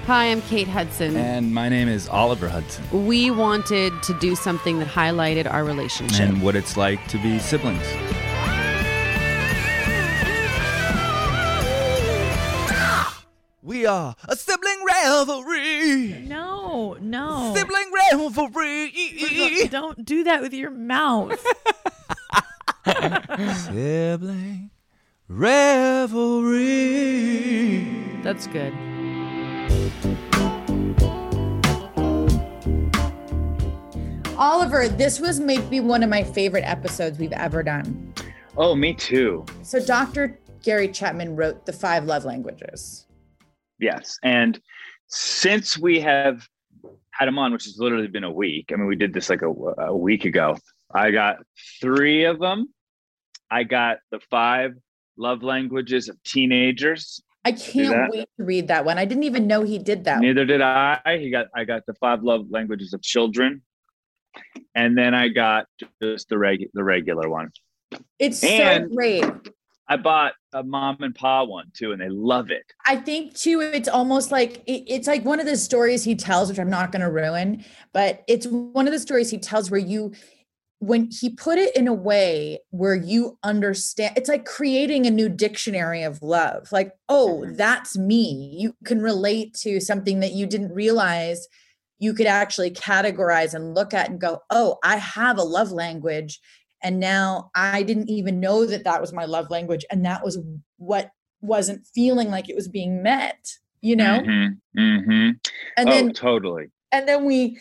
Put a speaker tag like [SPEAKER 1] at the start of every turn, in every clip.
[SPEAKER 1] Hi, I'm Kate Hudson.
[SPEAKER 2] And my name is Oliver Hudson.
[SPEAKER 1] We wanted to do something that highlighted our relationship.
[SPEAKER 2] And what it's like to be siblings. We are a sibling revelry.
[SPEAKER 3] No.
[SPEAKER 2] Sibling revelry.
[SPEAKER 3] Don't do that with your mouth.
[SPEAKER 2] Sibling revelry.
[SPEAKER 1] That's good.
[SPEAKER 4] Oliver, this was maybe one of my favorite episodes we've ever done.
[SPEAKER 5] Oh, me too.
[SPEAKER 4] So Dr. Gary Chapman wrote The 5 Love Languages.
[SPEAKER 5] Yes. And since we have had him on, which has literally been a week, I mean, we did this like a week ago, I got 3 of them. I got the 5 love languages of teenagers.
[SPEAKER 4] I can't wait to read that one. I didn't even know he did that.
[SPEAKER 5] Neither did I. I got the 5 love languages of children. And then I got just the regular one.
[SPEAKER 4] It's so great.
[SPEAKER 5] I bought a mom and pop one too, and they love it.
[SPEAKER 4] I think too, it's almost like, it's like one of the stories he tells, which I'm not going to ruin, but it's one of the stories he tells where when he put it in a way where you understand, it's like creating a new dictionary of love. Like, oh, that's me. You can relate to something that you didn't realize you could actually categorize and look at and go, oh, I have a love language. And now I didn't even know that was my love language. And that was what wasn't feeling like it was being met, you know?
[SPEAKER 5] Mm-hmm. Mm-hmm.
[SPEAKER 4] And then
[SPEAKER 5] totally.
[SPEAKER 4] And then we,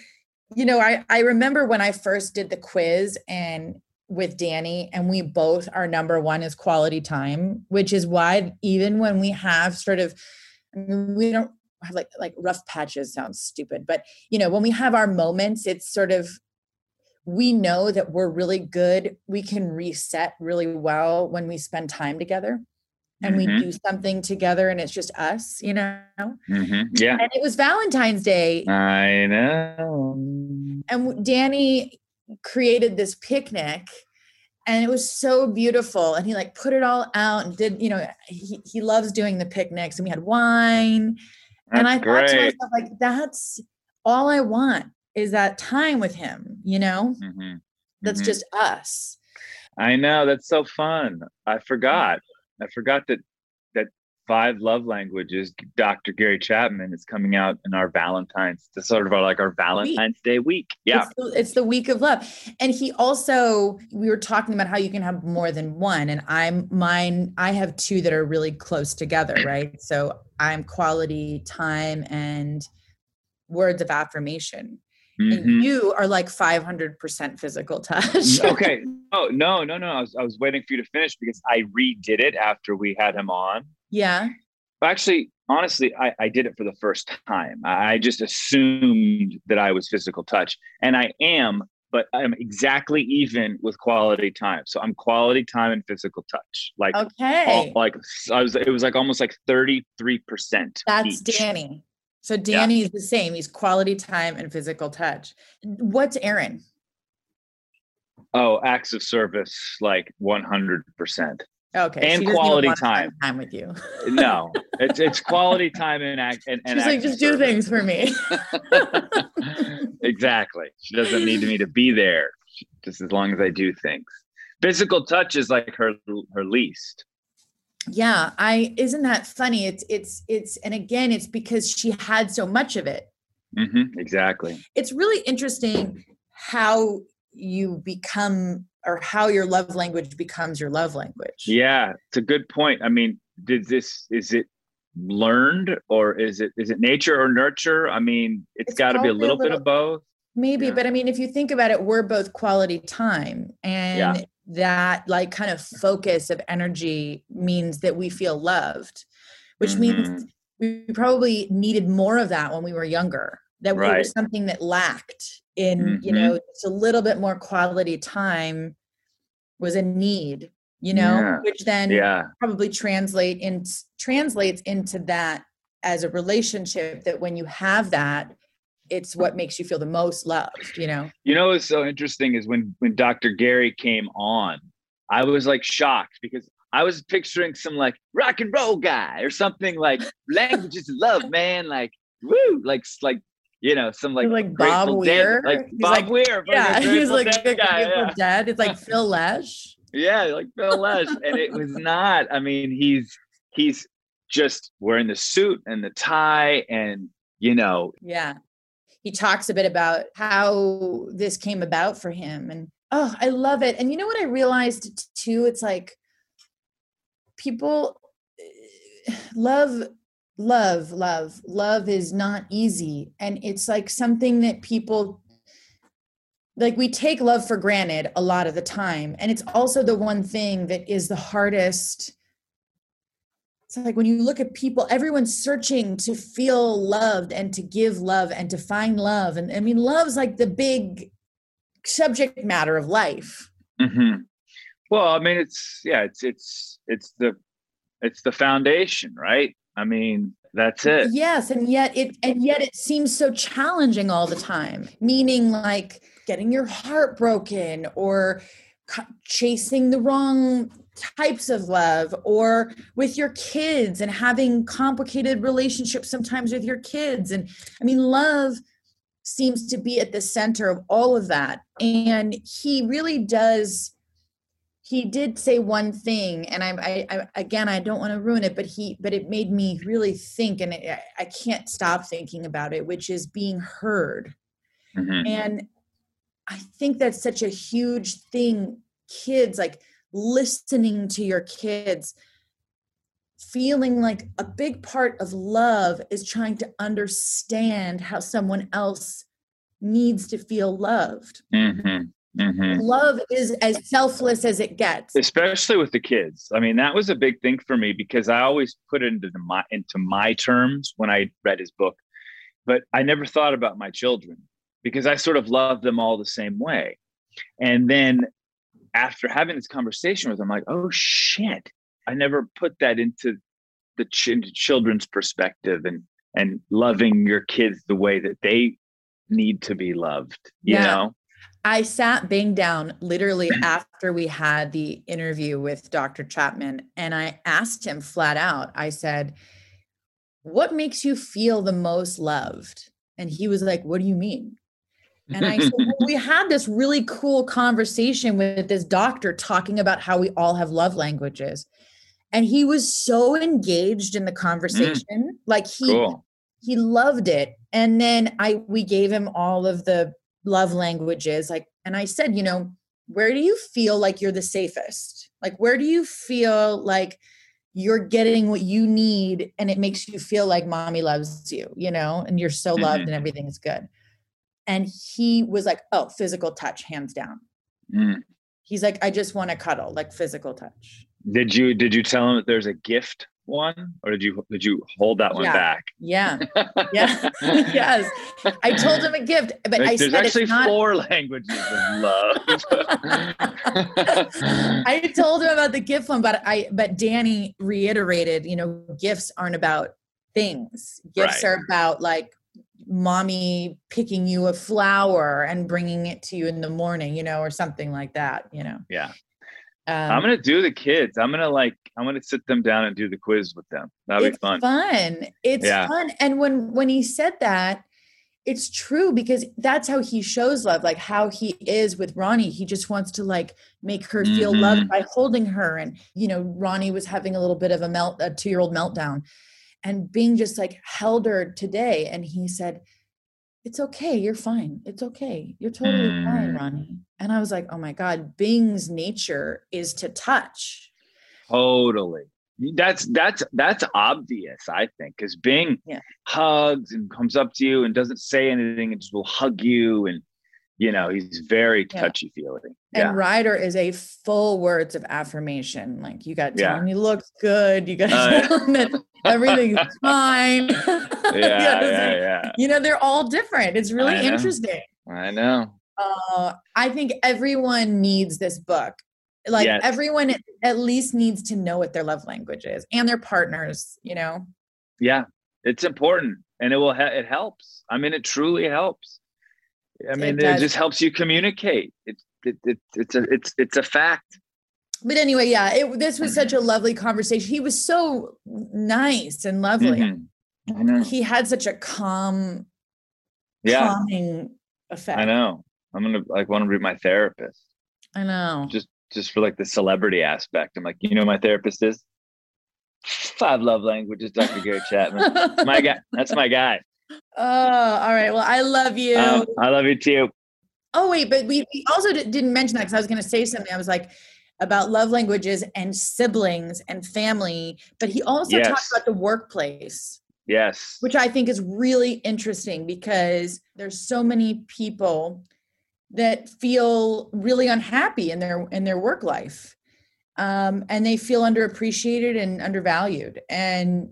[SPEAKER 4] I remember when I first did the quiz and with Danny, and we both, our number one is quality time, which is why even when we have sort of, we don't have like rough patches, sounds stupid, but when we have our moments, it's sort of, we know that we're really good. We can reset really well when we spend time together and we do something together and it's just us,
[SPEAKER 5] Mm-hmm. Yeah.
[SPEAKER 4] And it was Valentine's Day.
[SPEAKER 5] I know.
[SPEAKER 4] And Danny created this picnic and it was so beautiful. And he put it all out and did, he loves doing the picnics, and we had wine. And I thought to myself, that's all I want is that time with him, that's just us.
[SPEAKER 5] I know. That's so fun. I forgot that 5 love languages, Dr. Gary Chapman, is coming out in our Valentine's, our Valentine's Day week. Yeah.
[SPEAKER 4] It's the week of love. And he also, we were talking about how you can have more than one. And I have 2 that are really close together, right? So I'm quality time and words of affirmation. And you are like 500% physical touch.
[SPEAKER 5] Okay. Oh, no. I was waiting for you to finish because I redid it after we had him on.
[SPEAKER 4] Yeah.
[SPEAKER 5] Actually, honestly, I did it for the first time. I just assumed that I was physical touch, and I am, but I'm exactly even with quality time. So I'm quality time and physical touch.
[SPEAKER 4] Okay.
[SPEAKER 5] It was almost 33%.
[SPEAKER 4] That's
[SPEAKER 5] each.
[SPEAKER 4] Danny. So Danny is the same. He's quality time and physical touch. What's Aaron?
[SPEAKER 5] Oh, acts of service, 100%.
[SPEAKER 4] Okay.
[SPEAKER 5] And quality time
[SPEAKER 4] with you.
[SPEAKER 5] No, it's quality time and
[SPEAKER 4] she's like, just do things for me.
[SPEAKER 5] Exactly. She doesn't need me to be there, just as long as I do things. Physical touch is her least.
[SPEAKER 4] Yeah, isn't that funny? It's and again, it's because she had so much of it.
[SPEAKER 5] Mm-hmm, exactly.
[SPEAKER 4] It's really interesting how you become, or how your love language becomes your love language.
[SPEAKER 5] Yeah, it's a good point. I mean, is it learned, or is it nature or nurture? I mean, it's got to be a little bit of both.
[SPEAKER 4] Maybe, but I mean, if you think about it, we're both quality time, and that kind of focus of energy means that we feel loved, which means we probably needed more of that when we were younger. That we were something that lacked in, just a little bit more quality time was a need, which then probably translates into that as a relationship, that when you have that, it's what makes you feel the most loved,
[SPEAKER 5] What's so interesting is when Dr. Gary came on, I was shocked because I was picturing some rock and roll guy or something, languages of love, man. woo, like some like
[SPEAKER 4] Bob
[SPEAKER 5] Grateful
[SPEAKER 4] Weir.
[SPEAKER 5] Dead, like
[SPEAKER 4] He's
[SPEAKER 5] Bob
[SPEAKER 4] like,
[SPEAKER 5] Weir.
[SPEAKER 4] Yeah, he was like
[SPEAKER 5] Dead guy,
[SPEAKER 4] Grateful Dead. It's like Phil Lesh.
[SPEAKER 5] Yeah, like Phil Lesh. And it was not. I mean, he's just wearing the suit and the tie, and
[SPEAKER 4] Yeah. He talks a bit about how this came about for him. And I love it. And you know what I realized too? It's like people love is not easy. And it's like something that people, like, we take love for granted a lot of the time. And it's also the one thing that is the hardest. It's like when you look at people, everyone's searching to feel loved and to give love and to find love. And I mean, love's like the big subject matter of life.
[SPEAKER 5] Mm-hmm. Well, I mean, it's the foundation, right? I mean, that's it.
[SPEAKER 4] Yes. And yet it seems so challenging all the time, meaning like getting your heart broken or chasing the wrong types of love, or with your kids and having complicated relationships sometimes with your kids. And I mean, love seems to be at the center of all of that. And he really does. He did say one thing, and I again, I don't want to ruin it, but it made me really think, and I can't stop thinking about it, which is being heard.
[SPEAKER 5] Mm-hmm.
[SPEAKER 4] And I think that's such a huge thing. Kids, like listening to your kids, feeling like a big part of love is trying to understand how someone else needs to feel loved.
[SPEAKER 5] Mm-hmm. Mm-hmm.
[SPEAKER 4] Love is as selfless as it gets,
[SPEAKER 5] especially with the kids. I mean, that was a big thing for me because I always put it into my terms when I read his book, but I never thought about my children because I sort of loved them all the same way. And then after having this conversation with him, I'm like, oh shit, I never put that into the children's perspective and loving your kids the way that they need to be loved, you know?
[SPEAKER 4] I sat Bing down literally after we had the interview with Dr. Chapman, and I asked him flat out, I said, what makes you feel the most loved? And he was like, what do you mean? And I said, well, we had this really cool conversation with this doctor talking about how we all have love languages. And he was so engaged in the conversation. Like he loved it. And then we gave him all of the love languages. Like, and I said, where do you feel like you're the safest? Like, where do you feel like you're getting what you need and it makes you feel like mommy loves you, and you're so loved and everything is good. And he was like, oh, physical touch, hands down.
[SPEAKER 5] Mm.
[SPEAKER 4] He's like, I just want to cuddle, like physical touch.
[SPEAKER 5] Did you tell him that there's a gift one, or did you hold that one back?
[SPEAKER 4] Yeah. Yeah. Yes. I told him a gift, but I said
[SPEAKER 5] there's actually
[SPEAKER 4] it's not
[SPEAKER 5] 4 languages of love.
[SPEAKER 4] I told him about the gift one, but Danny reiterated, gifts aren't about things. Gifts are about like mommy picking you a flower and bringing it to you in the morning, or something like that,
[SPEAKER 5] Yeah. I'm going to do the kids. I'm going to sit them down and do the quiz with them. That'll be fun.
[SPEAKER 4] It's fun. And when he said that, it's true because that's how he shows love, like how he is with Ronnie. He just wants to like make her feel loved by holding her. And, Ronnie was having a little bit of a 2-year-old meltdown, and Bing just like held her today. And he said, it's okay. You're fine. It's okay. You're totally fine, Ronnie. And I was like, oh my God, Bing's nature is to touch.
[SPEAKER 5] Totally. That's obvious, I think, because Bing hugs and comes up to you and doesn't say anything and just will hug you. And, he's very touchy-feely. Yeah.
[SPEAKER 4] And Ryder is a full words of affirmation. Like, you got to tell him he looks good. You got to tell him that everything's fine.
[SPEAKER 5] Yeah.
[SPEAKER 4] They're all different. It's really interesting.
[SPEAKER 5] I know.
[SPEAKER 4] I think everyone needs this book. Like everyone at least needs to know what their love language is, and their partners,
[SPEAKER 5] Yeah, it's important, and it helps. I mean, it truly helps. I mean, it just helps you communicate. It's a fact.
[SPEAKER 4] But anyway, this was such a lovely conversation. He was so nice and lovely.
[SPEAKER 5] I know.
[SPEAKER 4] he had such a calming effect.
[SPEAKER 5] I know. I'm gonna want to be my therapist.
[SPEAKER 4] I know.
[SPEAKER 5] Just for like the celebrity aspect. I'm like, you know, my therapist is 5 love languages. Dr. Gary Chapman, my guy. That's my guy.
[SPEAKER 4] Oh, all right. Well, I love you.
[SPEAKER 5] I love you too.
[SPEAKER 4] Oh, wait, but we also didn't mention that because I was going to say something. I was like about love languages and siblings and family, but he also talked about the workplace.
[SPEAKER 5] Yes.
[SPEAKER 4] Which I think is really interesting because there's so many people that feel really unhappy in their work life. And they feel underappreciated and undervalued. And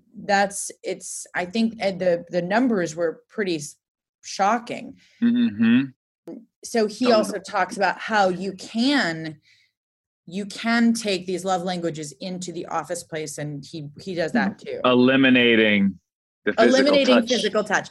[SPEAKER 4] I think the numbers were pretty shocking.
[SPEAKER 5] Mm-hmm.
[SPEAKER 4] So he also talks about how you can take these love languages into the office place. And he does that too.
[SPEAKER 5] Eliminating physical touch.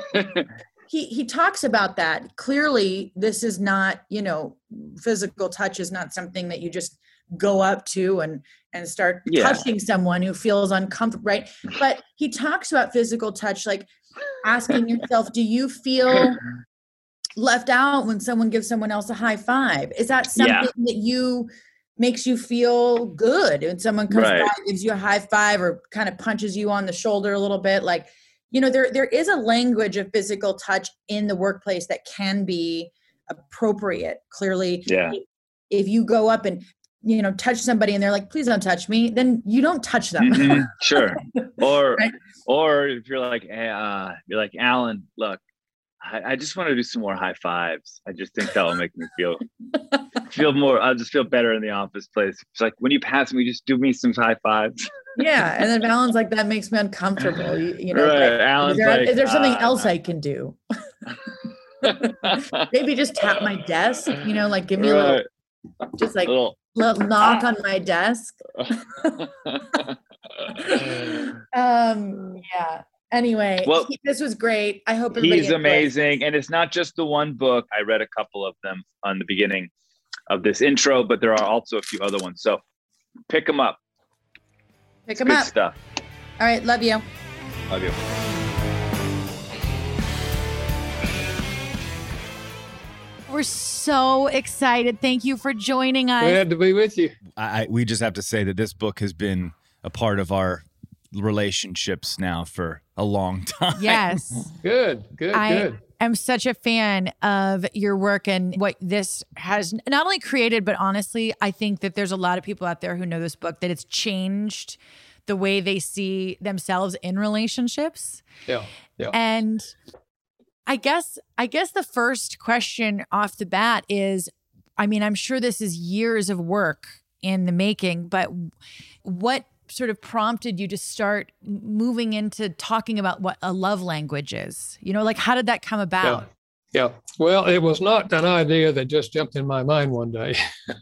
[SPEAKER 5] He talks about that. Clearly, this is not, physical touch is not something that you just go up to and start touching someone who feels uncomfortable, right? But he talks about physical touch, like asking yourself, do you feel left out when someone gives someone else a high five? Is that something that makes you feel good when someone comes by, gives you a high five or kind of punches you on the shoulder a little bit? Like, there is a language of physical touch in the workplace that can be appropriate. Clearly, if you go up and touch somebody and they're like, please don't touch me, then you don't touch them. Mm-hmm. Sure. Or or if you're like, Alan, look, I just want to do some more high fives. I just think that will make me feel more. I'll just feel better in the office place. It's like when you pass me, just do me some high fives.
[SPEAKER 4] Yeah, and then Alan's like, that makes me uncomfortable.
[SPEAKER 5] Right.
[SPEAKER 4] Like,
[SPEAKER 5] Alan's
[SPEAKER 4] is there something else I can do? Maybe just tap my desk. Like give me a little, just like little knock on my desk. Yeah. Anyway, this was great. I hope everybody
[SPEAKER 5] he's amazing. And it's not just the one book. I read a couple of them on the beginning of this intro, but there are also a few other ones. So pick them up.
[SPEAKER 4] Pick them up.
[SPEAKER 5] Stuff.
[SPEAKER 4] All right. Love you.
[SPEAKER 5] Love you.
[SPEAKER 3] We're so excited. Thank you for joining us.
[SPEAKER 6] Glad to be with you.
[SPEAKER 2] We just have to say that this book has been a part of our relationships now for a long time.
[SPEAKER 3] Yes.
[SPEAKER 6] Good.
[SPEAKER 3] I'm such a fan of your work and what this has not only created, but honestly, I think that there's a lot of people out there who know this book, that it's changed the way they see themselves in relationships.
[SPEAKER 6] Yeah.
[SPEAKER 3] And I guess the first question off the bat is, I'm sure this is years of work in the making, but what sort of prompted you to start moving into talking about what a love language is? How did that come about?
[SPEAKER 6] Yeah. Well, it was not an idea that just jumped in my mind one day.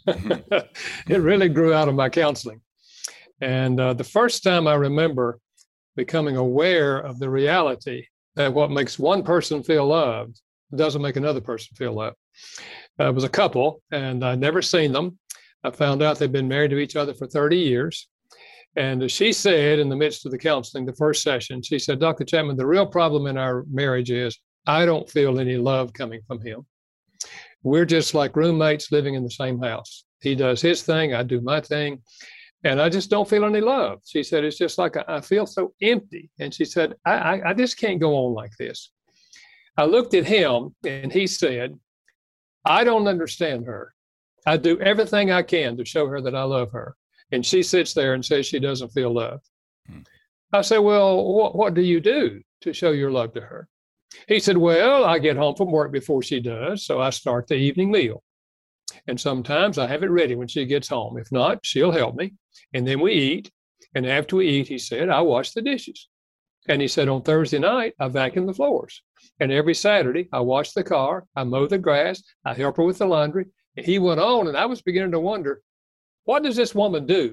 [SPEAKER 6] It really grew out of my counseling. And the first time I remember becoming aware of the reality that what makes one person feel loved doesn't make another person feel loved. It was a couple, and I'd never seen them. I found out they'd been married to each other for 30 years. And she said in the midst of the counseling, the first session, she said, Dr. Chapman, the real problem in our marriage is I don't feel any love coming from him. We're just like roommates living in the same house. He does his thing, I do my thing, and I just don't feel any love. She said, it's just like I feel so empty. And she said, I just can't go on like this. I looked at him and he said, I don't understand her. I do everything I can to show her that I love her. And she sits there and says she doesn't feel loved. I said, well, what do you do to show your love to her? He said, well, I get home from work before she does, so I start the evening meal. And sometimes I have it ready when she gets home. If not, she'll help me. And then we eat. And after we eat, he said, I wash the dishes. And he said, on Thursday night, I vacuum the floors. And every Saturday, I wash the car, I mow the grass, I help her with the laundry. And he went on, and I was beginning to wonder, what does this woman do?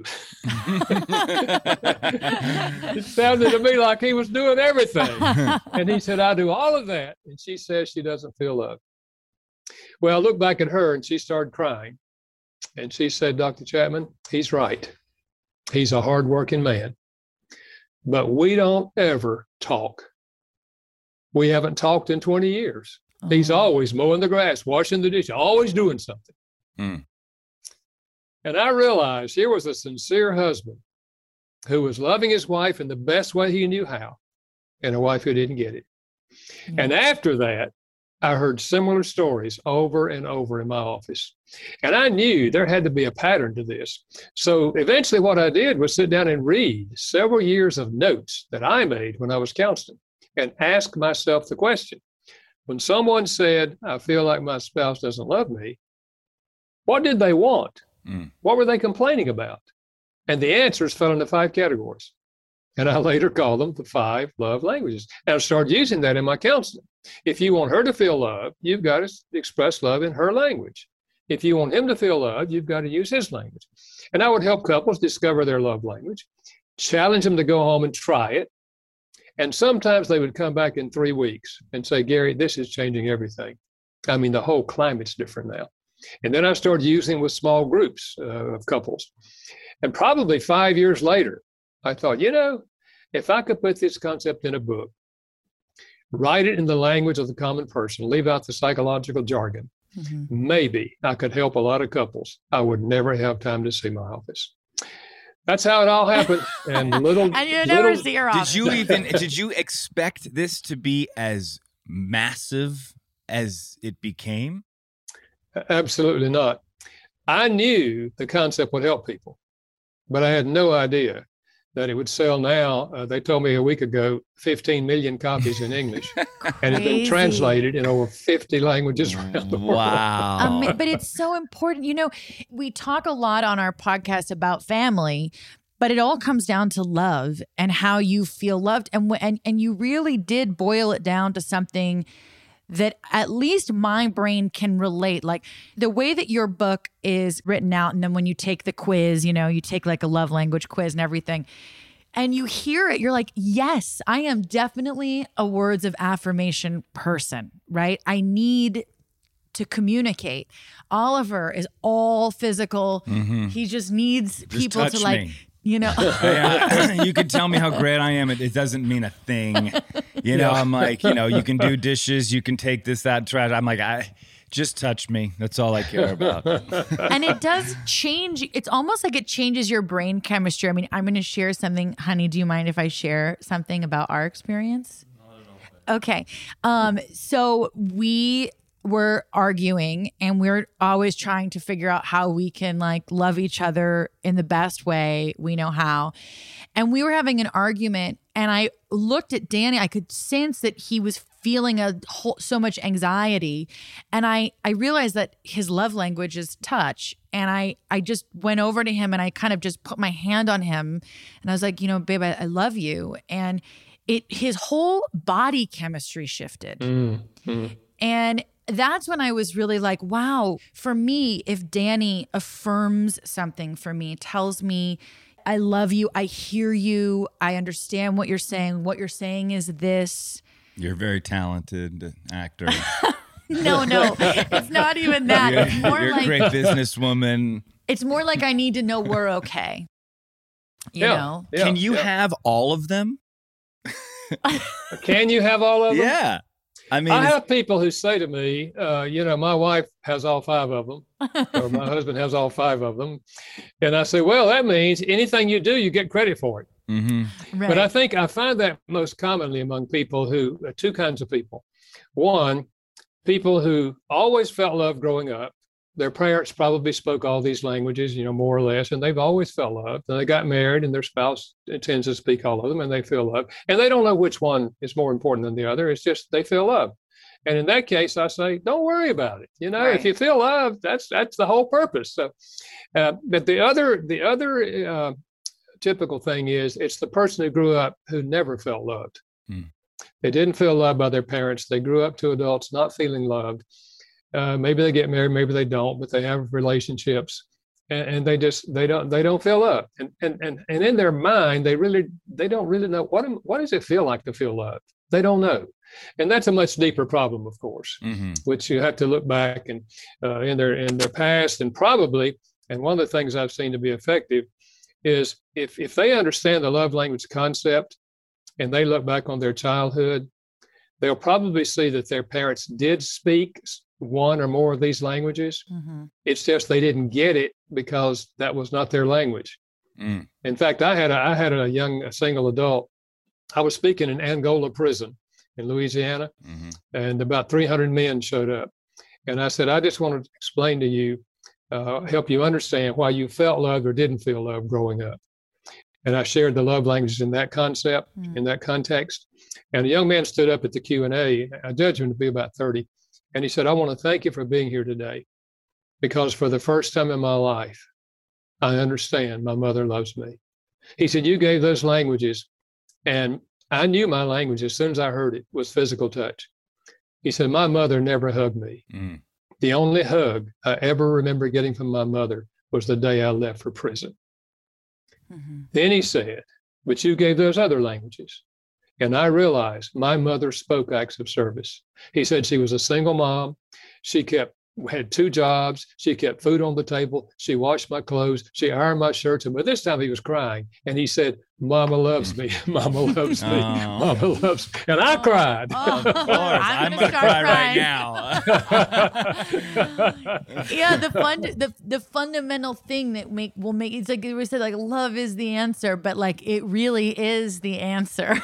[SPEAKER 6] It sounded to me like he was doing everything. And he said, I do all of that. And she says she doesn't feel loved. Well, I looked back at her and she started crying. And she said, Dr. Chapman, he's right. He's a hardworking man. but we don't ever talk. We haven't talked in 20 years. He's always mowing the grass, washing the dishes, always doing something.
[SPEAKER 2] Mm.
[SPEAKER 6] And I realized here was a sincere husband who was loving his wife in the best way he knew how, and a wife who didn't get it. Yeah. And after that, I heard similar stories over and over in my office. And I knew there had to be a pattern to this. So eventually what I did was sit down and read several years of notes that I made when I was counseling and ask myself the question, when someone said, I feel like my spouse doesn't love me, what did they want? Mm. What were they complaining about? And the answers fell into 5 categories. And I later called them the 5 love languages. And I started using that in my counseling. If you want her to feel love, you've got to express love in her language. If you want him to feel love, you've got to use his language. And I would help couples discover their love language, challenge them to go home and try it. And sometimes they would come back in 3 weeks and say, Gary, this is changing everything. I mean, the whole climate's different now. And then I started using with small groups of couples. And probably 5 years later, I thought, if I could put this concept in a book, write it in the language of the common person, leave out the psychological jargon, maybe I could help a lot of couples. I would never have time to see my office. That's how it all happened. And
[SPEAKER 3] you never see your office.
[SPEAKER 2] Did you expect this to be as massive as it became?
[SPEAKER 6] Absolutely not. I knew the concept would help people, but I had no idea that it would sell now. They told me a week ago, 15 million copies in English, and it's been translated in over 50 languages around the world.
[SPEAKER 2] Wow.
[SPEAKER 3] But it's so important. We talk a lot on our podcast about family, but it all comes down to love and how you feel loved. And you really did boil it down to something that at least my brain can relate. Like the way that your book is written out, and then when you take the quiz, you take like a love language quiz and everything, and you hear it, you're like, yes, I am definitely a words of affirmation person, right? I need to communicate. Oliver is all physical. Mm-hmm. He just needs people to like,
[SPEAKER 2] me. You can tell me how great I am. It doesn't mean a thing. I'm like, you can do dishes, you can take this, that, trash. I'm like, just touch me. That's all I care about.
[SPEAKER 3] And it does change. It's almost like it changes your brain chemistry. I mean, I'm going to share something. Honey, do you mind if I share something about our experience? Okay. So we were arguing, and we're always trying to figure out how we can like love each other in the best way we know how. And we were having an argument, and I looked at Danny. I could sense that he was feeling so much anxiety. And I realized that his love language is touch. And I just went over to him, and I kind of just put my hand on him, and I was like, babe, I love you. And his whole body chemistry shifted. Mm-hmm. And that's when I was really like, wow, for me, if Danny affirms something for me, tells me, I love you, I hear you, I understand what you're saying is this.
[SPEAKER 2] You're a very talented actor.
[SPEAKER 3] No, it's not even that. It's more
[SPEAKER 2] you're
[SPEAKER 3] like,
[SPEAKER 2] a great businesswoman.
[SPEAKER 3] It's more like I need to know we're okay. You know?
[SPEAKER 2] Yeah, Can you have all of them?
[SPEAKER 6] Can you have all of them?
[SPEAKER 2] Yeah. I mean,
[SPEAKER 6] I have people who say to me, my wife has all 5 of them, or my husband has all 5 of them. And I say, well, that means anything you do, you get credit for it. Mm-hmm. Right. But I find that most commonly among people 2 kinds of people. One, people who always felt love growing up. Their parents probably spoke all these languages, more or less, and they've always felt loved. And they got married, and their spouse tends to speak all of them, and they feel loved. And they don't know which one is more important than the other. It's just they feel loved. And in that case, I say, don't worry about it. Right. If you feel loved, that's the whole purpose. So, but the other typical thing is it's the person who grew up who never felt loved. They didn't feel loved by their parents. They grew up to adults not feeling loved. Maybe they get married, maybe they don't, but they have relationships, and they don't feel loved. And in their mind, they don't really know what does it feel like to feel loved. They don't know, and that's a much deeper problem, of course, which you have to look back and in their past, and probably. And one of the things I've seen to be effective is if they understand the love language concept and they look back on their childhood, they'll probably see that their parents did speak one or more of these languages. It's just they didn't get it because that was not their language. In fact, I had a young single adult. I was speaking in Angola prison in Louisiana, and about 300 men showed up. And I said, I just want to explain to you, help you understand why you felt loved or didn't feel loved growing up. And I shared the love languages in that concept, in that context. And a young man stood up at the Q&A. I judged him to be about 30. And he said, I want to thank you for being here today, because for the first time in my life, I understand my mother loves me. He said, you gave those languages, and I knew my language as soon as I heard it was physical touch. He said, my mother never hugged me. The only hug I ever remember getting from my mother was the day I left for prison. Then he said, but you gave those other languages. And I realized my mother spoke acts of service. He said she was a single mom. She had 2 jobs. She kept food on the table. She washed my clothes. She ironed my shirts. And by this time he was crying. And he said, Mama loves me. Mama loves me. Mama loves me. And I cried.
[SPEAKER 1] Oh,
[SPEAKER 2] Of course, I'm going to cry right now.
[SPEAKER 3] Yeah, the fundamental thing that will make it's like we said, like love is the answer, but like it really is the answer.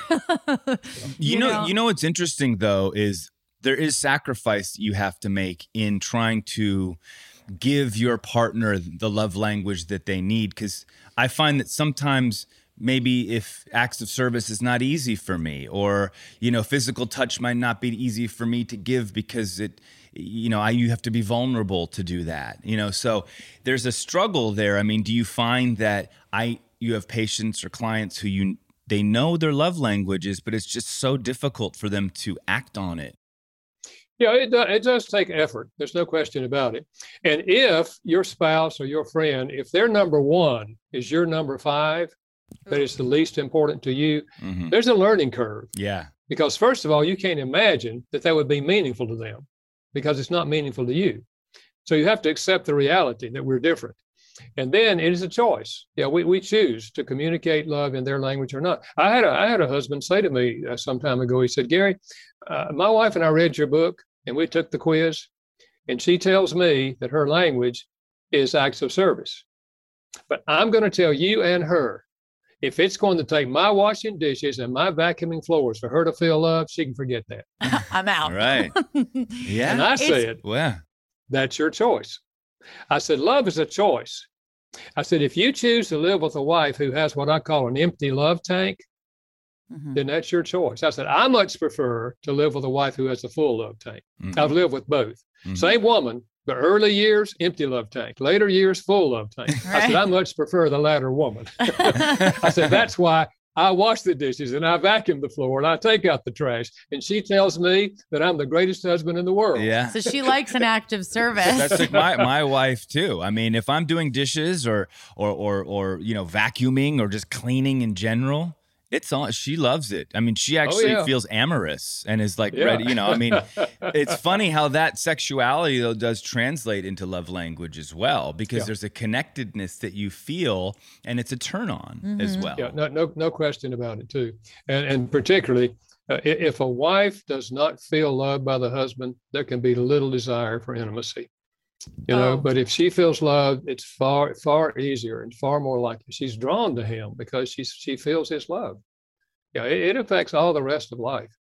[SPEAKER 2] You know what's interesting though is there is sacrifice you have to make in trying to give your partner the love language that they need. Because I find that sometimes maybe if acts of service is not easy for me, or, physical touch might not be easy for me to give because you have to be vulnerable to do that, so there's a struggle there. I mean, do you find that you have patients or clients who they know their love languages, but it's just so difficult for them to act on it?
[SPEAKER 6] Yeah, it does take effort. There's no question about it. And if your spouse or your friend, if their number 1 is your number 5, that is the least important to you, there's a learning curve.
[SPEAKER 2] Yeah.
[SPEAKER 6] Because first of all, you can't imagine that would be meaningful to them because it's not meaningful to you. So you have to accept the reality that we're different. And then it is a choice. Yeah, we choose to communicate love in their language or not. I had a husband say to me some time ago, he said, Gary, my wife and I read your book and we took the quiz, and she tells me that her language is acts of service. But I'm going to tell you and her, if it's going to take my washing dishes and my vacuuming floors for her to feel love, she can forget that.
[SPEAKER 3] I'm out.
[SPEAKER 2] Right. Yeah.
[SPEAKER 6] And I said,
[SPEAKER 2] well,
[SPEAKER 6] that's your choice. I said, love is a choice. I said, if you choose to live with a wife who has what I call an empty love tank, then that's your choice. I said, I much prefer to live with a wife who has a full love tank. I've lived with both. Same woman, but early years, empty love tank. Later years, full love tank. Right. I said, I much prefer the latter woman. I said, that's why I wash the dishes and I vacuum the floor and I take out the trash. And she tells me that I'm the greatest husband in the world.
[SPEAKER 2] Yeah.
[SPEAKER 3] So she likes an act of service.
[SPEAKER 2] That's like my wife too. I mean, if I'm doing dishes or vacuuming or just cleaning in general, she loves it. I mean, she actually feels amorous and is like ready, I mean, it's funny how that sexuality though does translate into love language as well, because there's a connectedness that you feel and it's a turn on as well.
[SPEAKER 6] Yeah, no question about it too. And particularly if a wife does not feel loved by the husband, there can be little desire for intimacy. But if she feels loved, it's far, far easier and far more likely she's drawn to him because she feels his love. Yeah, it affects all the rest of life.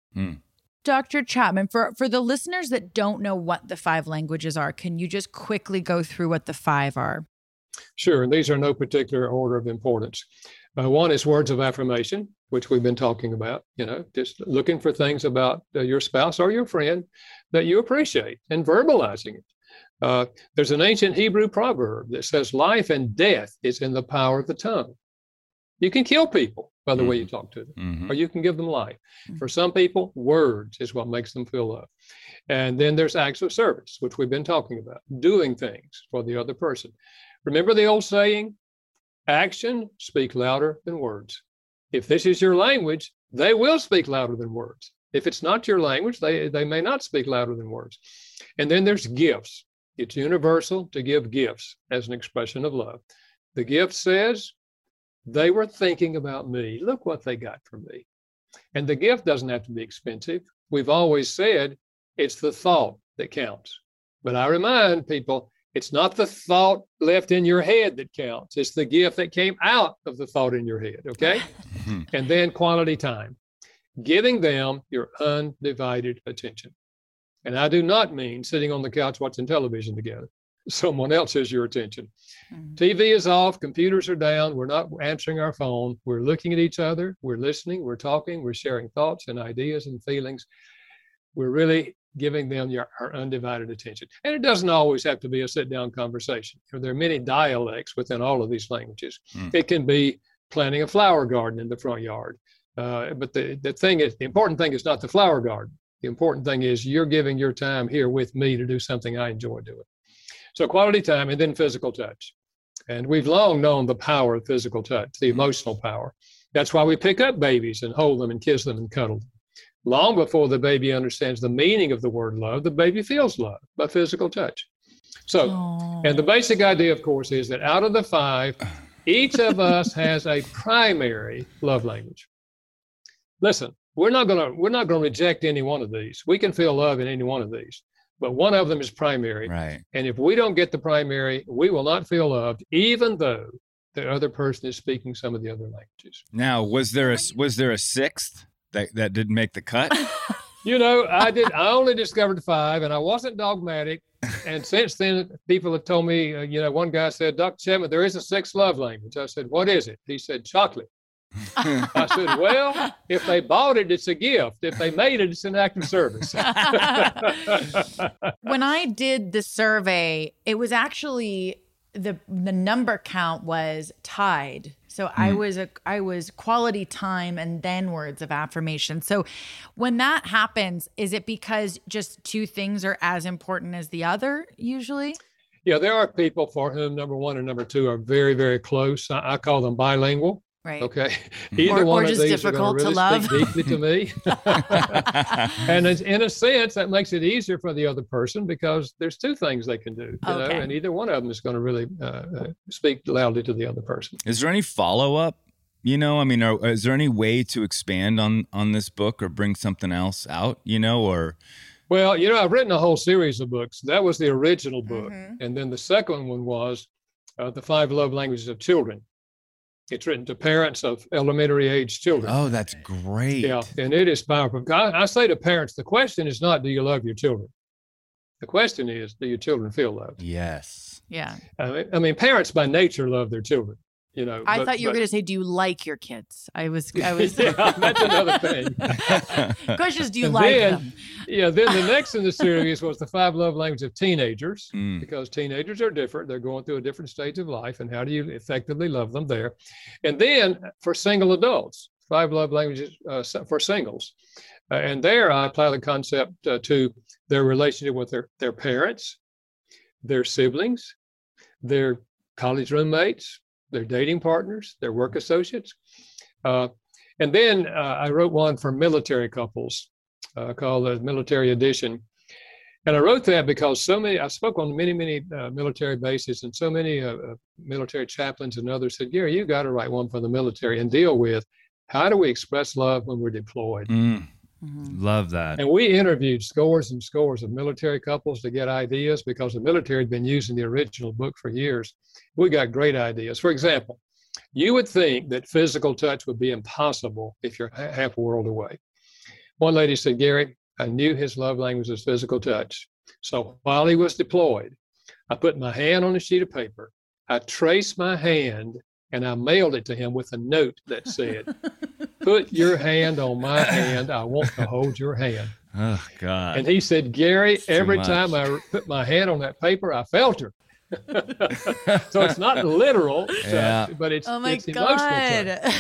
[SPEAKER 3] Dr. Chapman, for the listeners that don't know what the 5 languages are, can you just quickly go through what the 5 are?
[SPEAKER 6] Sure, and these are no particular order of importance. One is words of affirmation, which we've been talking about, just looking for things about your spouse or your friend that you appreciate and verbalizing it. There's an ancient Hebrew proverb that says life and death is in the power of the tongue. You can kill people by the way you talk to them, or you can give them life. For some people, words is what makes them feel love. And then there's acts of service, which we've been talking about, doing things for the other person. Remember the old saying, action speak louder than words. If this is your language, they will speak louder than words. If it's not your language, they may not speak louder than words. And then there's gifts. It's universal to give gifts as an expression of love. The gift says, They were thinking about me. Look what they got from me. And the gift doesn't have to be expensive. We've always said it's the thought that counts. But I remind people, it's not the thought left in your head that counts. It's the gift that came out of the thought in your head, okay? And then quality time, giving them your undivided attention. And I do not mean sitting on the couch watching television together. Someone else has your attention. TV is off, computers are down, we're not answering our phone, we're looking at each other, we're listening, we're talking, we're sharing thoughts and ideas and feelings. We're really giving them our undivided attention. And it doesn't always have to be a sit-down conversation. There are many dialects within all of these languages. It can be planting a flower garden in the front yard. But the important thing is not the flower garden. The important thing is you're giving your time here with me to do something I enjoy doing. So quality time, and then physical touch. And we've long known the power of physical touch, the emotional power. That's why we pick up babies and hold them and kiss them and cuddle them. Long before the baby understands the meaning of the word love, the baby feels love by physical touch. So, and the basic idea, of course, is that out of the 5, each of us has a primary love language. Listen, we're not going to reject any one of these. We can feel love in any one of these, but one of them is primary.
[SPEAKER 2] Right.
[SPEAKER 6] And if we don't get the primary, we will not feel loved, even though the other person is speaking some of the other languages.
[SPEAKER 2] Now, was there a 6th that didn't make the cut?
[SPEAKER 6] I only discovered 5, and I wasn't dogmatic. And since then, people have told me, one guy said, Dr. Chapman, there is a 6th love language. I said, what is it? He said, chocolate. I said, well, if they bought it, it's a gift. If they made it, it's an act of service.
[SPEAKER 3] When I did the survey, it was actually the number count was tied. So I was quality time and then words of affirmation. So when that happens, is it because just 2 things are as important as the other usually?
[SPEAKER 6] Yeah, there are people for whom number 1 and number 2 are very, very close. I call them bilingual.
[SPEAKER 3] Right.
[SPEAKER 6] Okay. Either one of these are going to really speak deeply to me. And in a sense, that makes it easier for the other person because there's 2 things they can do, you know, and either one of them is going to really speak loudly to the other person.
[SPEAKER 2] Is there any follow-up? Is there any way to expand on this book or bring something else out, or?
[SPEAKER 6] Well, I've written a whole series of books. That was the original book. And then the second one was The 5 Love Languages of Children. It's written to parents of elementary age children.
[SPEAKER 2] Oh, that's great.
[SPEAKER 6] Yeah, and it is powerful. I say to parents, the question is not, do you love your children? The question is, do your children feel loved?
[SPEAKER 2] Yes.
[SPEAKER 3] Yeah.
[SPEAKER 6] I mean, parents by nature love their children.
[SPEAKER 3] I thought you were going to say, do you like your kids? I was.
[SPEAKER 6] Yeah, that's another thing.
[SPEAKER 3] Question is, do you like them?
[SPEAKER 6] Yeah. Then the next in the series was the 5 love languages of teenagers, because teenagers are different. They're going through a different stage of life, and how do you effectively love them there? And then for single adults, 5 love languages for singles, and there I apply the concept to their relationship with their parents, their siblings, their college roommates, their dating partners, their work associates. And then I wrote one for military couples called the Military Edition. And I wrote that because I spoke on many military bases, and so many military chaplains and others said, Gary, you got to write one for the military and deal with how do we express love when we're deployed.
[SPEAKER 2] Love that.
[SPEAKER 6] And we interviewed scores and scores of military couples to get ideas because the military had been using the original book for years. We got great ideas. For example, you would think that physical touch would be impossible if you're half a world away. One lady said, Gary, I knew his love language was physical touch. So while he was deployed, I put my hand on a sheet of paper. I traced my hand and I mailed it to him with a note that said, put your hand on my hand. I want to hold your hand.
[SPEAKER 2] Oh, God.
[SPEAKER 6] And he said, Gary, every time I put my hand on that paper, I felt her. So it's not literal, but it's emotional touch.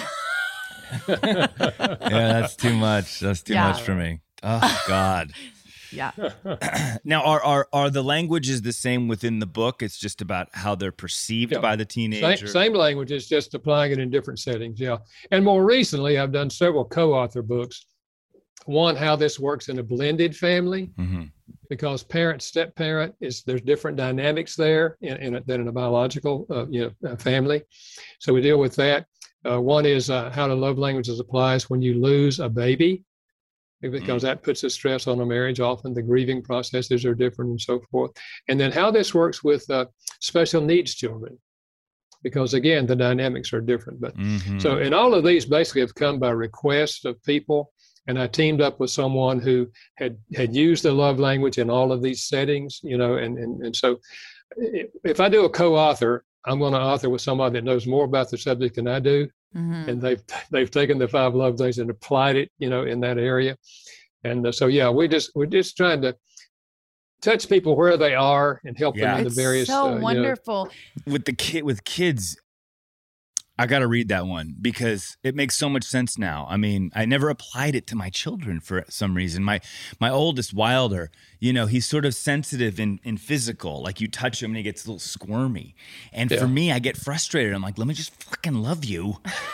[SPEAKER 2] Yeah, that's too much. That's too much for me. Oh, God.
[SPEAKER 3] Yeah.
[SPEAKER 2] Now, are the languages the same within the book? It's just about how they're perceived by the teenager?
[SPEAKER 6] Same language, it's just applying it in different settings, yeah. And more recently, I've done several co-author books. One, how this works in a blended family, because parent, step-parent, there's different dynamics there than in a biological family. So we deal with that. One is how the love languages applies when you lose a baby, because that puts a stress on a marriage. Often the grieving processes are different and so forth. And then how this works with special needs children, because again, the dynamics are different. But so, and all of these basically have come by request of people. And I teamed up with someone who had used the love language in all of these settings, and so if I do a co-author, I'm going to author with somebody that knows more about the subject than I do. And they've taken the 5 love languages and applied it, in that area. And so, yeah, we're just trying to touch people where they are and help them in the various.
[SPEAKER 3] So wonderful.
[SPEAKER 2] With kids, I got to read that one because it makes so much sense now. I mean, I never applied it to my children for some reason. My oldest, Wilder, he's sort of sensitive in physical. Like you touch him and he gets a little squirmy. And for me, I get frustrated. I'm like, let me just fucking love you.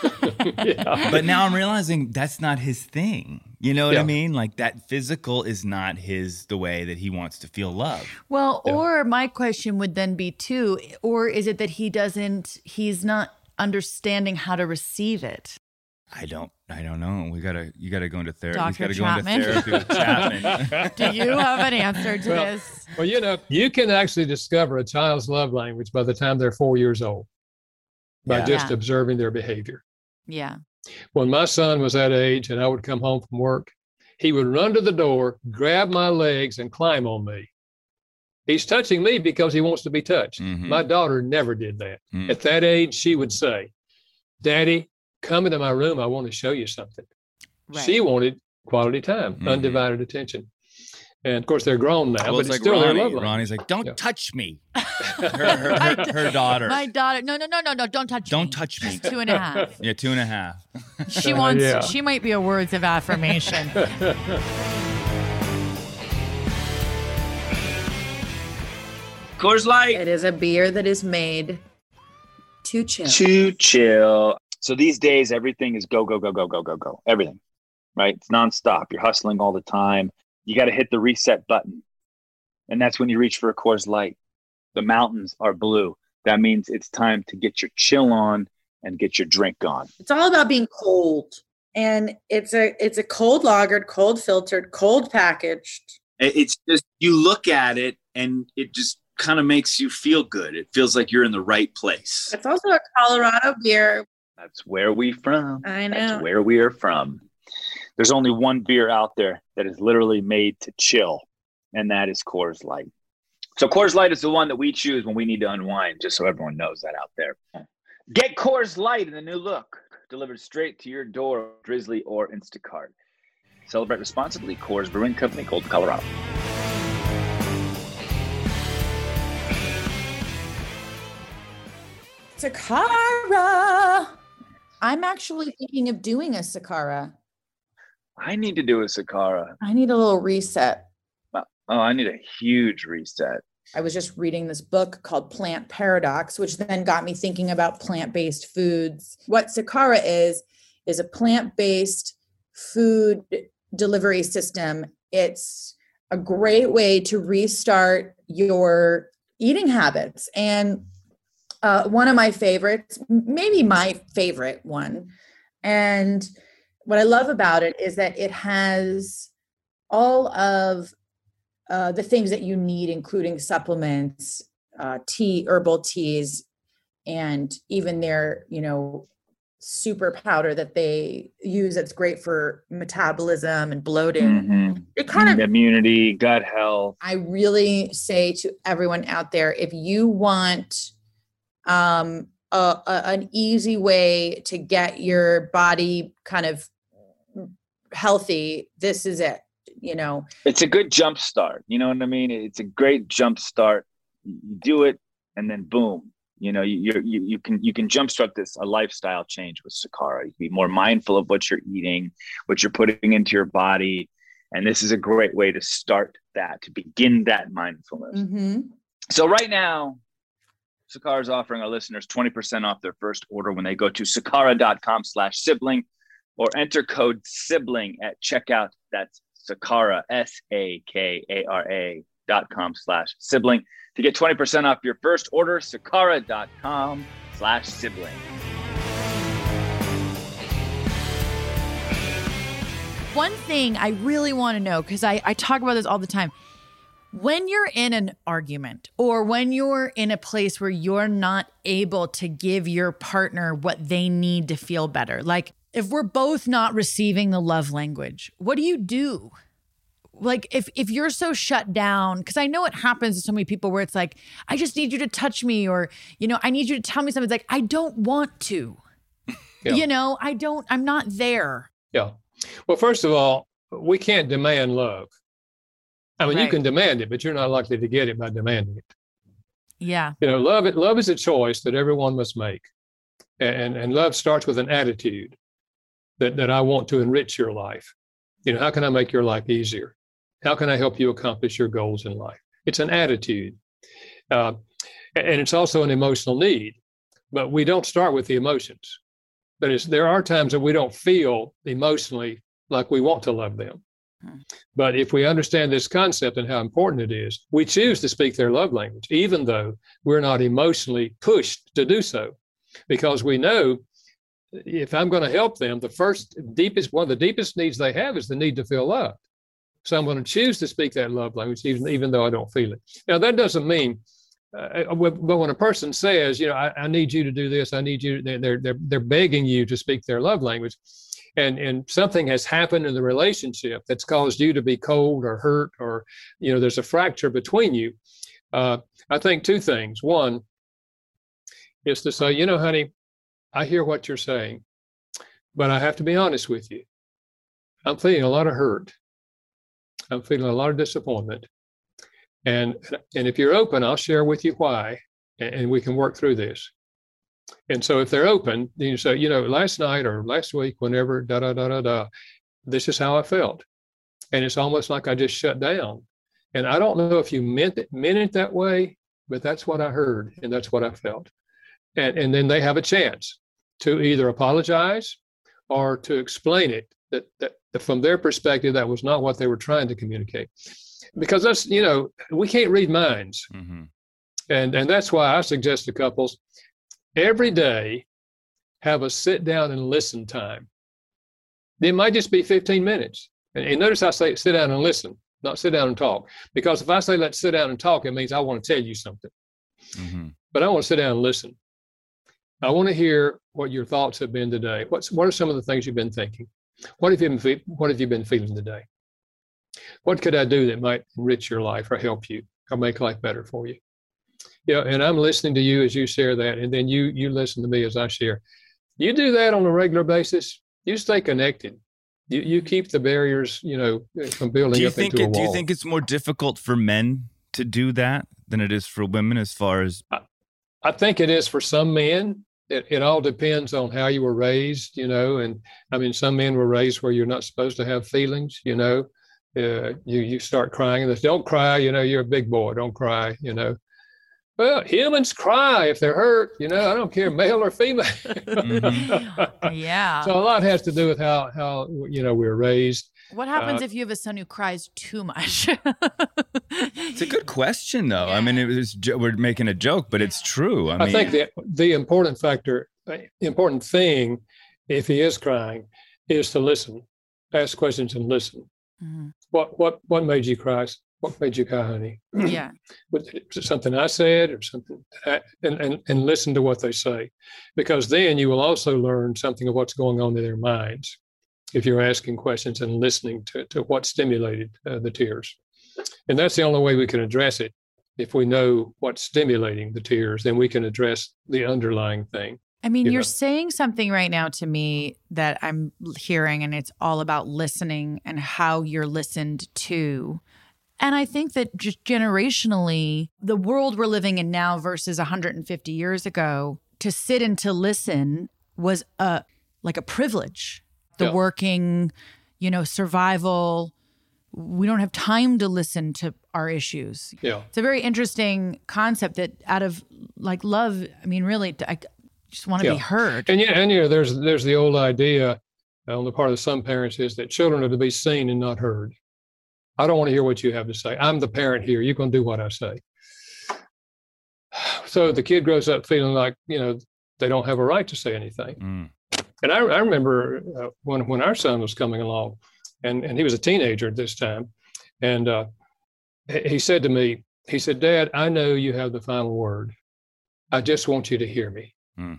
[SPEAKER 2] But now I'm realizing that's not his thing. You know what I mean? Like that physical is not the way that he wants to feel love.
[SPEAKER 3] Well, or my question would then be too, or is it that he's not understanding how to receive it?
[SPEAKER 2] I don't know. You gotta go into therapy.
[SPEAKER 3] Dr.
[SPEAKER 2] He's gotta
[SPEAKER 3] Chapman.
[SPEAKER 2] go into therapy with Chapman.
[SPEAKER 3] Do you have an answer to this?
[SPEAKER 6] Well, you can actually discover a child's love language by the time they're 4 years old by just observing their behavior.
[SPEAKER 3] Yeah.
[SPEAKER 6] When my son was that age and I would come home from work, he would run to the door, grab my legs, and climb on me. He's touching me because he wants to be touched. My daughter never did that. At that age, she would say, Daddy, come into my room. I want to show you something. Right. She wanted quality time, undivided attention. And of course, they're grown now, but it's
[SPEAKER 2] like
[SPEAKER 6] still their love language.
[SPEAKER 2] Ronnie's like, don't touch me. Her daughter.
[SPEAKER 3] My daughter. No, don't touch me.
[SPEAKER 2] Don't touch me.
[SPEAKER 3] She's 2.5.
[SPEAKER 2] Yeah, 2.5.
[SPEAKER 3] She wants, she might be a words of affirmation.
[SPEAKER 5] Coors Light.
[SPEAKER 4] It is a beer that is made to chill.
[SPEAKER 5] To chill. So these days, everything is go, go, go, go, go, go, go. Everything, right? It's nonstop. You're hustling all the time. You got to hit the reset button. And that's when you reach for a Coors Light. The mountains are blue. That means it's time to get your chill on and get your drink on.
[SPEAKER 4] It's all about being cold. And it's a cold lagered, cold filtered, cold packaged.
[SPEAKER 7] It's just, you look at it and it just kind of makes you feel good. It feels like you're in the right place.
[SPEAKER 4] It's also a Colorado beer.
[SPEAKER 5] That's where we from.
[SPEAKER 4] I know.
[SPEAKER 5] That's where we are from. There's only one beer out there that is literally made to chill, and that is Coors Light. So Coors Light is the one that we choose when we need to unwind, just so everyone knows that out there. Get Coors Light in the new look, delivered straight to your door, Drizzly or Instacart. Celebrate responsibly. Coors Brewing Company, Golden, Colorado.
[SPEAKER 4] Sakara. I'm actually thinking of doing a Sakara.
[SPEAKER 5] I need to do a Sakara.
[SPEAKER 4] I need a little reset.
[SPEAKER 5] Oh, I need a huge reset.
[SPEAKER 4] I was just reading this book called Plant Paradox, which then got me thinking about plant-based foods. What Sakara is a plant-based food delivery system. It's a great way to restart your eating habits. And one of my favorites, maybe my favorite one. And what I love about it is that it has all of the things that you need, including supplements, herbal teas, and even their, super powder that they use that's great for metabolism and bloating. It kind of
[SPEAKER 5] immunity, gut health.
[SPEAKER 4] I really say to everyone out there, if you want an easy way to get your body kind of healthy, this is it.
[SPEAKER 5] It's a good jump start. You know what I mean? It's a great jump start. You do it, and then boom. You can jumpstart a lifestyle change with Sakara. You can be more mindful of what you're eating, what you're putting into your body, and this is a great way to start that, to begin that mindfulness. So right now, Sakara is offering our listeners 20% off their first order when they go to sakara.com/sibling or enter code sibling at checkout. That's Sakara, SAKARA.com/sibling to get 20% off your first order. Sakara.com/sibling.
[SPEAKER 3] One thing I really want to know, because I talk about this all the time. When you're in an argument or when you're in a place where you're not able to give your partner what they need to feel better, like if we're both not receiving the love language, what do you do? Like if you're so shut down, because I know it happens to so many people where it's like, I just need you to touch me, or, I need you to tell me something. It's like, I don't want to, I'm not there.
[SPEAKER 6] Yeah. Well, first of all, we can't demand love. I mean, You can demand it, but you're not likely to get it by demanding it.
[SPEAKER 3] Yeah.
[SPEAKER 6] Love is a choice that everyone must make. And love starts with an attitude that I want to enrich your life. How can I make your life easier? How can I help you accomplish your goals in life? It's an attitude. And it's also an emotional need, but we don't start with the emotions. There are times that we don't feel emotionally like we want to love them. But if we understand this concept and how important it is, we choose to speak their love language, even though we're not emotionally pushed to do so, because we know if I'm going to help them, one of the deepest needs they have is the need to feel loved. So I'm going to choose to speak that love language, even though I don't feel it. Now, that doesn't mean, but when a person says, I need you to do this, I need you, they're begging you to speak their love language. And something has happened in the relationship that's caused you to be cold or hurt, or, there's a fracture between you. I think two things. One is to say, honey, I hear what you're saying, but I have to be honest with you. I'm feeling a lot of hurt. I'm feeling a lot of disappointment. And if you're open, I'll share with you why, and we can work through this. And so if they're open, then you say, last night or last week, whenever, this is how I felt. And it's almost like I just shut down. And I don't know if you meant it that way, but that's what I heard and that's what I felt. And then they have a chance to either apologize or to explain it, that from their perspective, that was not what they were trying to communicate. Because that's, we can't read minds. Mm-hmm. And that's why I suggest to couples, every day, have a sit down and listen time. It might just be 15 minutes. And notice I say sit down and listen, not sit down and talk. Because if I say let's sit down and talk, it means I want to tell you something. Mm-hmm. But I want to sit down and listen. I want to hear what your thoughts have been today. What are some of the things you've been thinking? What have you been feeling today? What could I do that might enrich your life or help you or make life better for you? And I'm listening to you as you share that, and then you listen to me as I share. You do that on a regular basis. You stay connected. You keep the barriers, from building up into a wall.
[SPEAKER 2] Do you think it's more difficult for men to do that than it is for women, as far as?
[SPEAKER 6] I think it is for some men. It all depends on how you were raised, and I mean, some men were raised where you're not supposed to have feelings, you start crying and they say, don't cry, you're a big boy, don't cry, Well, humans cry if they're hurt, I don't care, male or female.
[SPEAKER 3] Mm-hmm. Yeah.
[SPEAKER 6] So a lot has to do with how we're raised.
[SPEAKER 3] What happens if you have a son who cries too much?
[SPEAKER 2] It's a good question, though. Yeah. I mean, we're making a joke, but it's true.
[SPEAKER 6] I think the important thing, if he is crying, is to listen, ask questions and listen. Mm-hmm. What made you cry? What made you cry, honey?
[SPEAKER 3] Yeah.
[SPEAKER 6] Was it something I said or something? And listen to what they say, because then you will also learn something of what's going on in their minds if you're asking questions and listening to what stimulated the tears. And that's the only way we can address it. If we know what's stimulating the tears, then we can address the underlying thing.
[SPEAKER 3] I mean, you're saying something right now to me that I'm hearing, and it's all about listening and how you're listened to. And I think that just generationally, the world we're living in now versus 150 years ago, to sit and to listen was like a privilege. The working, survival. We don't have time to listen to our issues.
[SPEAKER 6] Yeah.
[SPEAKER 3] It's a very interesting concept that out of like love, I mean, really, I just want to be heard.
[SPEAKER 6] And there's the old idea on the part of some parents is that children are to be seen and not heard. I don't want to hear what you have to say. I'm the parent here. You're going to do what I say. So the kid grows up feeling like, they don't have a right to say anything. And I remember when our son was coming along, and he was a teenager at this time, and he said to me, he said, "Dad, I know you have the final word. I just want you to hear me." Mm.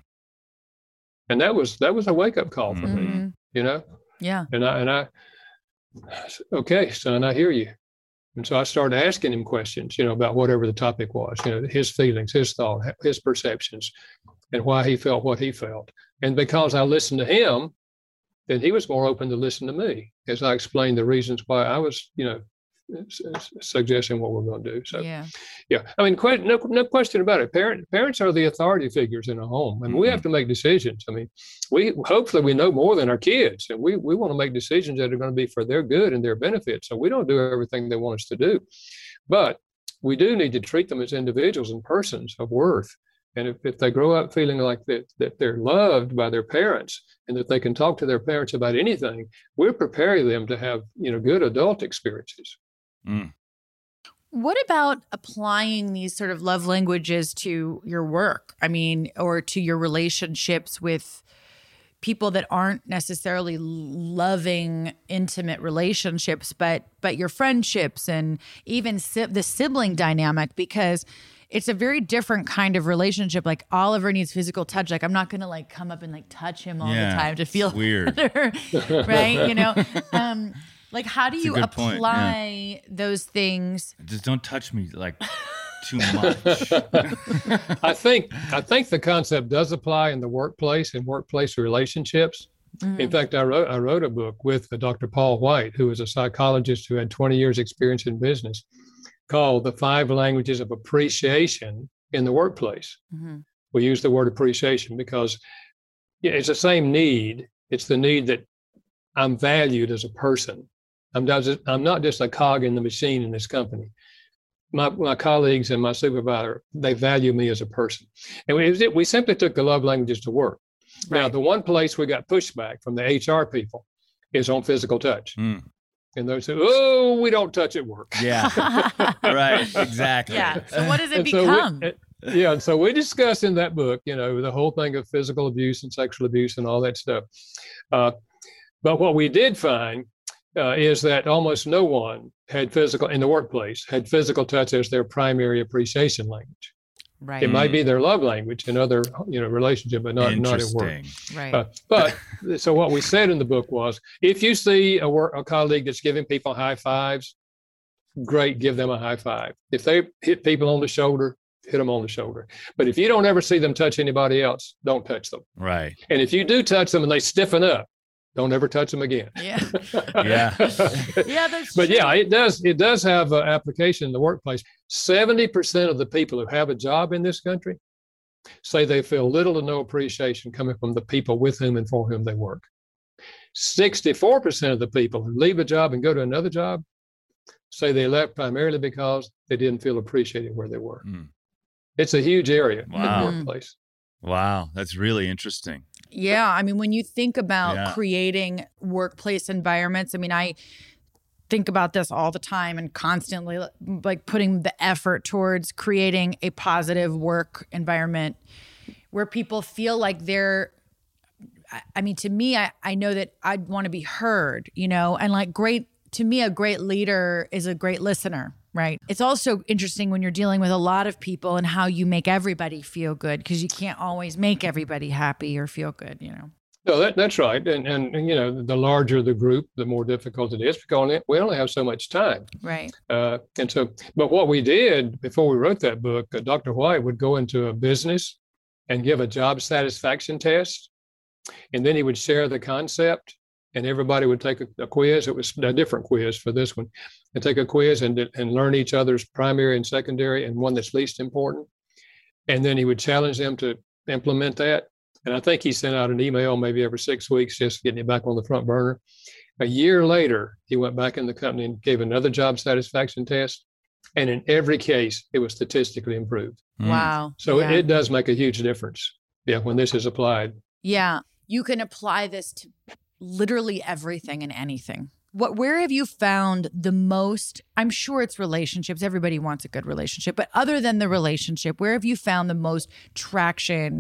[SPEAKER 6] And that was a wake-up call for me, you know?
[SPEAKER 3] Yeah.
[SPEAKER 6] And I said, "Okay, son, I hear you." And so I started asking him questions, you know, about whatever the topic was, you know, his feelings, his thought, his perceptions, and why he felt what he felt. And because I listened to him, then he was more open to listen to me as I explained the reasons why I was, you know, suggesting what we're going to do. So, yeah. I mean, no question about it. Parents are the authority figures in a home, and we have to make decisions. I mean, hopefully we know more than our kids, and we want to make decisions that are going to be for their good and their benefit. So we don't do everything they want us to do, but we do need to treat them as individuals and persons of worth. And if they grow up feeling like that they're loved by their parents and that they can talk to their parents about anything, we're preparing them to have, you know, good adult experiences.
[SPEAKER 2] Mm.
[SPEAKER 3] What about applying these sort of love languages to your work? I mean, or to your relationships with people that aren't necessarily loving, intimate relationships, but your friendships and even the sibling dynamic, because it's a very different kind of relationship. Like Oliver needs physical touch. Like I'm not going to like come up and like touch him all the time to feel
[SPEAKER 2] weird,
[SPEAKER 3] right? You know, like how do you apply those things?
[SPEAKER 2] Just don't touch me like too much.
[SPEAKER 6] I think the concept does apply in the workplace and workplace relationships. Mm-hmm. In fact, I wrote a book with Dr. Paul White, who is a psychologist who had 20 years experience in business, called The 5 Languages of Appreciation in the Workplace. Mm-hmm. We use the word appreciation because it's the same need. It's the need that I'm valued as a person. I'm not just a cog in the machine in this company. My colleagues and my supervisor, they value me as a person. And we simply took the love languages to work. Right. Now, the one place we got pushback from the HR people is on physical touch. Mm. And they say, "Oh, we don't touch at work."
[SPEAKER 2] Yeah, right, exactly.
[SPEAKER 3] Yeah. So what does it become?
[SPEAKER 6] And so we discussed in that book, you know, the whole thing of physical abuse and sexual abuse and all that stuff. But what we did find is that almost no one had in the workplace had physical touch as their primary appreciation language.
[SPEAKER 3] Right.
[SPEAKER 6] It might be their love language in other, you know, relationship, but not at work.
[SPEAKER 3] Right.
[SPEAKER 6] But so what we said in the book was, if you see a colleague that's giving people high fives, great, give them a high five. If they hit people on the shoulder, hit them on the shoulder. But if you don't ever see them touch anybody else, don't touch them.
[SPEAKER 2] Right.
[SPEAKER 6] And if you do touch them and they stiffen up, don't ever touch them again.
[SPEAKER 3] Yeah.
[SPEAKER 2] Yeah.
[SPEAKER 3] Yeah, that's
[SPEAKER 6] But
[SPEAKER 3] true.
[SPEAKER 6] yeah, it does have an application in the workplace. 70% of the people who have a job in this country say they feel little to no appreciation coming from the people with whom and for whom they work. 64% of the people who leave a job and go to another job say they left primarily because they didn't feel appreciated where they were. Mm. It's a huge area in the workplace.
[SPEAKER 2] Wow, that's really interesting.
[SPEAKER 3] Yeah. I mean, when you think about creating workplace environments, I mean, I think about this all the time and constantly like putting the effort towards creating a positive work environment where people feel like they're, I mean, to me, I know that I'd want to be heard, you know, and like to me, a great leader is a great listener. Right. It's also interesting when you're dealing with a lot of people and how you make everybody feel good, because you can't always make everybody happy or feel good, you know.
[SPEAKER 6] No, that's right. And you know, the larger the group, the more difficult it is because we only have so much time.
[SPEAKER 3] Right.
[SPEAKER 6] And so, but what we did before we wrote that book, Dr. White would go into a business and give a job satisfaction test. And then he would share the concept. And everybody would take a quiz. It was a different quiz for this one. And take a quiz and learn each other's primary and secondary and one that's least important. And then he would challenge them to implement that. And I think he sent out an email maybe every 6 weeks, just getting it back on the front burner. A year later, he went back in the company and gave another job satisfaction test. And in every case, it was statistically improved.
[SPEAKER 3] Wow.
[SPEAKER 6] So it does make a huge difference. Yeah, when this is applied.
[SPEAKER 3] Yeah. You can apply this to literally everything and anything. Where have you found the most, I'm sure it's relationships. Everybody wants a good relationship, but other than the relationship, where have you found the most traction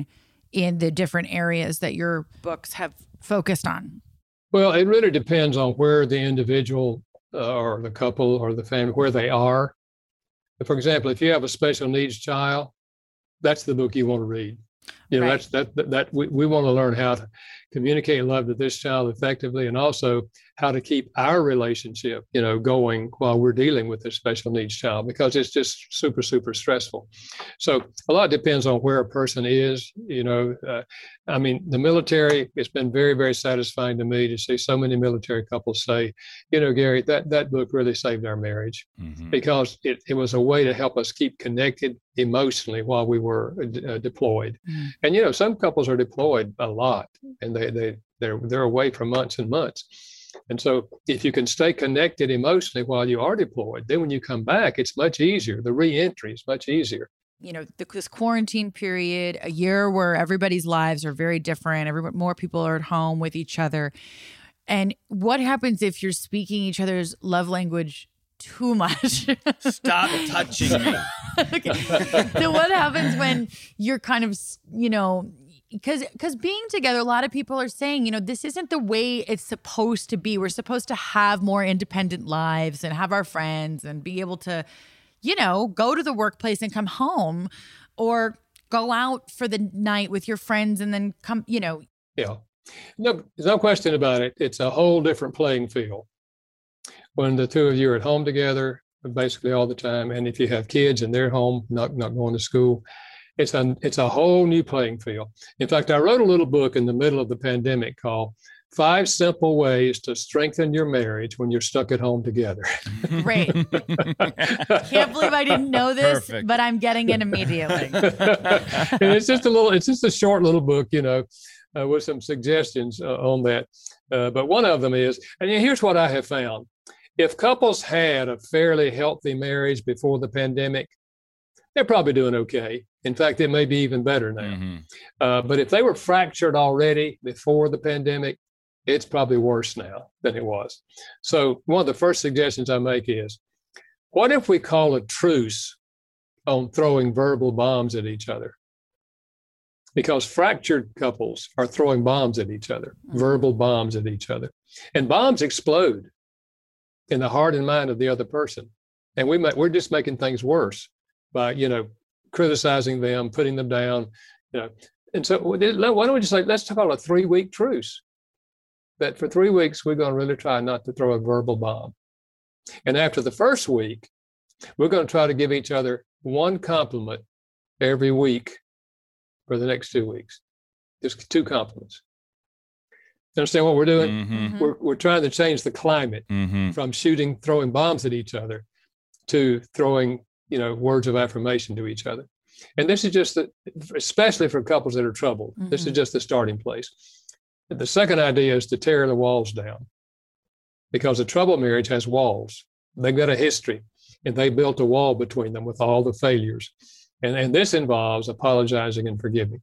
[SPEAKER 3] in the different areas that your books have focused on?
[SPEAKER 6] Well, it really depends on where the individual or the couple or the family, where they are. For example, if you have a special needs child, that's the book you want to read. You know,
[SPEAKER 3] Right.
[SPEAKER 6] that we want to learn how to communicate love to this child effectively, and also how to keep our relationship, you know, going while we're dealing with this special needs child, because it's just super, super stressful. So a lot depends on where a person is. You know, I mean, the military, it's been very, very satisfying to me to see so many military couples say, you know, Gary, that book really saved our marriage, because it was a way to help us keep connected emotionally while we were deployed. And, you know, some couples are deployed a lot, and they're away for months and months. And so if you can stay connected emotionally while you are deployed, then when you come back, it's much easier. The re-entry is much easier.
[SPEAKER 3] You know, this quarantine period, a year where everybody's lives are very different. More people are at home with each other. And what happens if you're speaking each other's love language too much?
[SPEAKER 2] Stop touching me.
[SPEAKER 3] Okay. So what happens when you're kind of, you know, because being together, a lot of people are saying, you know, this isn't the way it's supposed to be. We're supposed to have more independent lives and have our friends and be able to, you know, go to the workplace and come home, or go out for the night with your friends and then come, you know.
[SPEAKER 6] Yeah. No, there's no question about it. It's a whole different playing field when the two of you are at home together basically all the time. And if you have kids and they're home, not going to school, it's a whole new playing field. In fact, I wrote a little book in the middle of the pandemic called 5 Simple Ways to Strengthen Your Marriage When You're Stuck at Home Together.
[SPEAKER 3] Great. Can't believe I didn't know this,
[SPEAKER 2] Perfect.
[SPEAKER 3] but I'm getting it immediately.
[SPEAKER 6] And it's just a short little book, you know, with some suggestions on that. But one of them is, and here's what I have found. If couples had a fairly healthy marriage before the pandemic, they're probably doing okay. In fact, it may be even better now. But if they were fractured already before the pandemic, it's probably worse now than it was. So one of the first suggestions I make is, what if we call a truce on throwing verbal bombs at each other? Because fractured couples are throwing bombs at each other, verbal bombs at each other. And bombs explode in the heart and mind of the other person. And we're just making things worse by, you know, criticizing them, putting them down, you know. And so why don't we just say, let's talk about a 3-week truce, that for 3 weeks, we're going to really try not to throw a verbal bomb. And after the first week, we're going to try to give each other one compliment every week for the next 2 weeks, just 2 compliments. You understand what we're doing? We're trying to change the climate from throwing bombs at each other to throwing, you know, words of affirmation to each other. And this is just, especially for couples that are troubled, this is just the starting place. The second idea is to tear the walls down, because a troubled marriage has walls. They've got a history, and they built a wall between them with all the failures. And this involves apologizing and forgiving.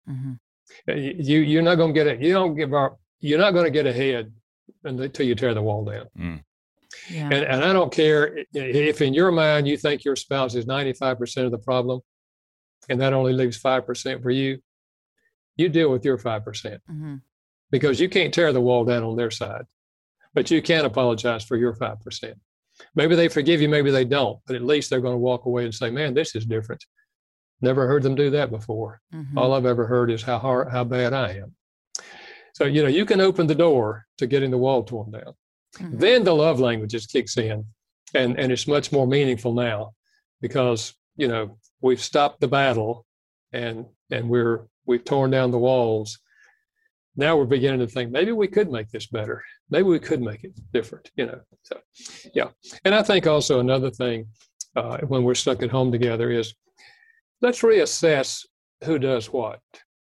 [SPEAKER 6] You're not going to get it. You're not going to get ahead until you tear the wall down.
[SPEAKER 3] Yeah.
[SPEAKER 6] And I don't care if in your mind you think your spouse is 95% of the problem, and that only leaves 5% for you. You deal with your 5%, because you can't tear the wall down on their side, but you can apologize for your 5%. Maybe they forgive you, maybe they don't, but at least they're going to walk away and say, man, this is different. Never heard them do that before. All I've ever heard is how bad I am. So, you know, you can open the door to getting the wall torn down. Then the love languages kicks in, and it's much more meaningful now, because, you know, we've stopped the battle and we've torn down the walls. Now we're beginning to think, maybe we could make this better. Maybe we could make it different, you know. So, yeah. And I think also another thing when we're stuck at home together is, let's reassess who does what.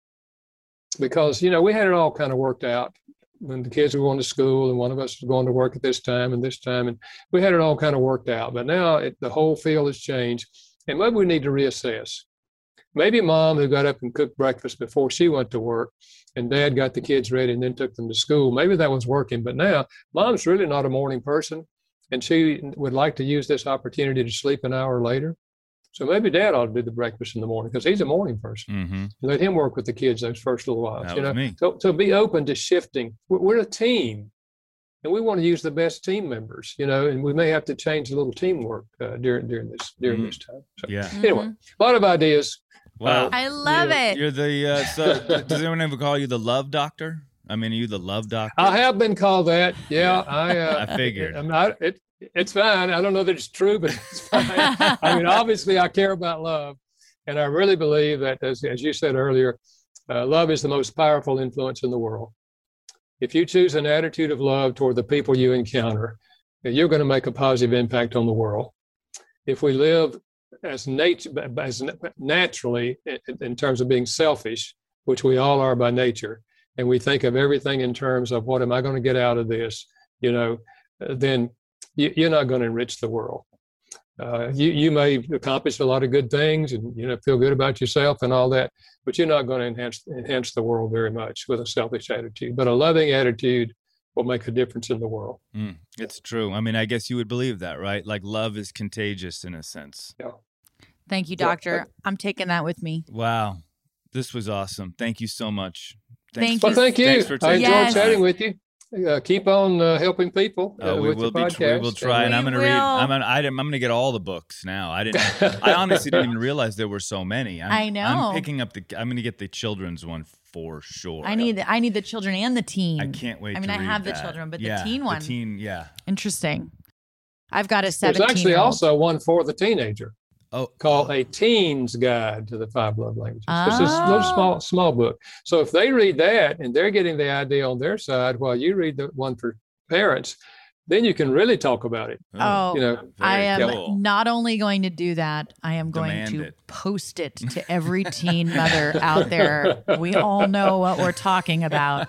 [SPEAKER 6] Because, you know, we had it all kind of worked out when the kids were going to school, and one of us was going to work at this time, and we had it all kind of worked out. But now the whole field has changed, and maybe we need to reassess. Maybe mom, who got up and cooked breakfast before she went to work, and dad got the kids ready and then took them to school, maybe that was working. But now mom's really not a morning person, and she would like to use this opportunity to sleep an hour later. So maybe Dad ought to do the breakfast in the morning because he's a morning person.
[SPEAKER 2] Mm-hmm.
[SPEAKER 6] Let him work with the kids those first little while.
[SPEAKER 2] That
[SPEAKER 6] You
[SPEAKER 2] was
[SPEAKER 6] know,
[SPEAKER 2] me.
[SPEAKER 6] so be open to shifting. We're a team, and we want to use the best team members. You know, and we may have to change a little teamwork during this time. So,
[SPEAKER 2] Yeah.
[SPEAKER 6] Anyway, a lot of ideas.
[SPEAKER 2] Wow.
[SPEAKER 3] I love it.
[SPEAKER 2] You're the so does anyone ever call you the love doctor? I mean, are you the love doctor?
[SPEAKER 6] I have been called that. Yeah,
[SPEAKER 2] I figured.
[SPEAKER 6] I'm not. It's fine. I don't know that it's true, but it's fine. I mean, obviously, I care about love, and I really believe that, as you said earlier, love is the most powerful influence in the world. If you choose an attitude of love toward the people you encounter, you're going to make a positive impact on the world. If we live as naturally in terms of being selfish, which we all are by nature, and we think of everything in terms of what am I going to get out of this, you know, then you're not going to enrich the world. You may accomplish a lot of good things and, you know, feel good about yourself and all that, but you're not going to enhance the world very much with a selfish attitude. But a loving attitude will make a difference in the world.
[SPEAKER 2] It's true. I mean, I guess you would believe that, right? Like love is contagious in a sense.
[SPEAKER 6] Yeah.
[SPEAKER 3] Thank you, Doctor. I'm taking that with me.
[SPEAKER 2] Wow. This was awesome. Thank you so much.
[SPEAKER 3] Thank
[SPEAKER 6] Well,
[SPEAKER 3] you.
[SPEAKER 6] thank you.
[SPEAKER 2] Thanks for
[SPEAKER 6] I
[SPEAKER 2] taking
[SPEAKER 6] enjoyed
[SPEAKER 3] Yes.
[SPEAKER 6] chatting with you. Keep on helping people
[SPEAKER 2] we
[SPEAKER 6] with
[SPEAKER 2] will
[SPEAKER 6] the podcast.
[SPEAKER 2] we will try, and
[SPEAKER 3] We
[SPEAKER 2] I'm going to
[SPEAKER 3] will.
[SPEAKER 2] read. I'm going to get all the books now. I honestly didn't even realize there were so many.
[SPEAKER 3] I know.
[SPEAKER 2] I'm picking up I'm going to get the children's one for sure.
[SPEAKER 3] I need the children and the teen.
[SPEAKER 2] I can't wait.
[SPEAKER 3] I mean,
[SPEAKER 2] to
[SPEAKER 3] I
[SPEAKER 2] read
[SPEAKER 3] have the
[SPEAKER 2] that.
[SPEAKER 3] children, but
[SPEAKER 2] Yeah,
[SPEAKER 3] the teen one.
[SPEAKER 2] The teen, yeah.
[SPEAKER 3] Interesting. I've got a
[SPEAKER 6] There's
[SPEAKER 3] 17-year-old.
[SPEAKER 6] actually also one for the teenager
[SPEAKER 2] Oh,
[SPEAKER 6] called A Teen's Guide to the 5 Love Languages. It's a little small book. So if they read that and they're getting the idea on their side while you read the one for parents, then you can really talk about it.
[SPEAKER 3] Oh,
[SPEAKER 6] You know,
[SPEAKER 3] I am
[SPEAKER 2] cool.
[SPEAKER 3] not only going to do I am going
[SPEAKER 2] Demand
[SPEAKER 3] to
[SPEAKER 2] it.
[SPEAKER 3] post it to every teen mother out there. We all know what we're talking about.